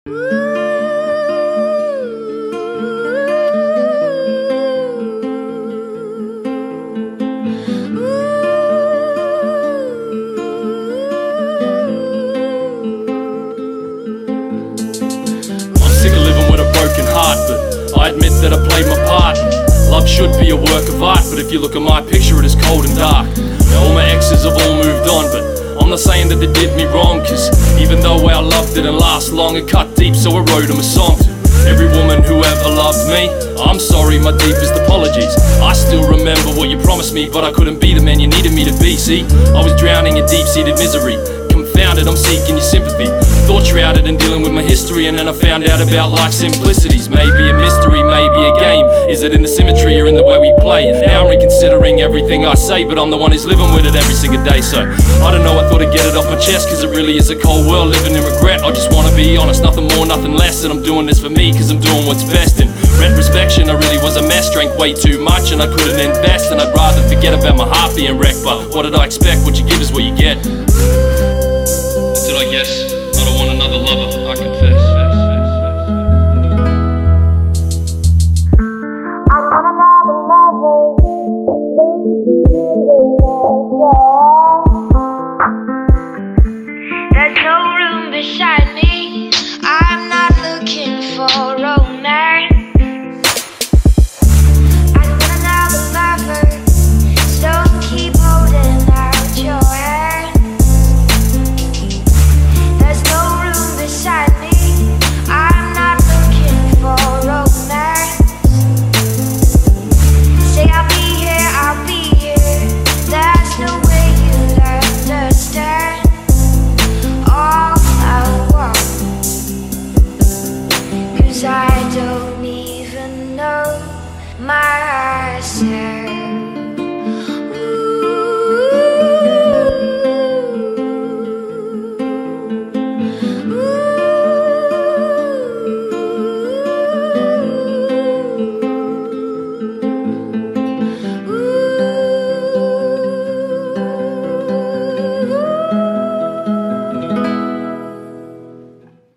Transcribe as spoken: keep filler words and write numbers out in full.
Sick of living with a broken heart, but I admit that I played my part. Love should be a work of art, but if you look at my picture, it is cold and dark. All my exes have all moved on, but I'm not saying that they did me wrong, cause even though our love didn't last long, it cut deep, so I wrote them a song. To every woman who ever loved me, I'm sorry, my deepest apologies. I still remember what you promised me, but I couldn't be the man you needed me to be. See, I was drowning in deep-seated misery. Confounded, I'm seeking your sympathy. Thought shrouded in dealing with my history, and then I found out about life's simplicities. Maybe a mystery, maybe a game. Is it in the symmetry or in the way we play? Now I'm reconsidering everything I say, but I'm the one who's living with it every single day. So, I don't know, I thought I'd get it off my chest, cause it really is a cold world living in regret. I just wanna be honest, nothing more, nothing less. And I'm doing this for me, cause I'm doing what's best. In retrospection, I really was a mess. Drank way too much and I couldn't invest. And I'd rather forget about my heart being wrecked. But what did I expect? What you give is what you get. Did I guess?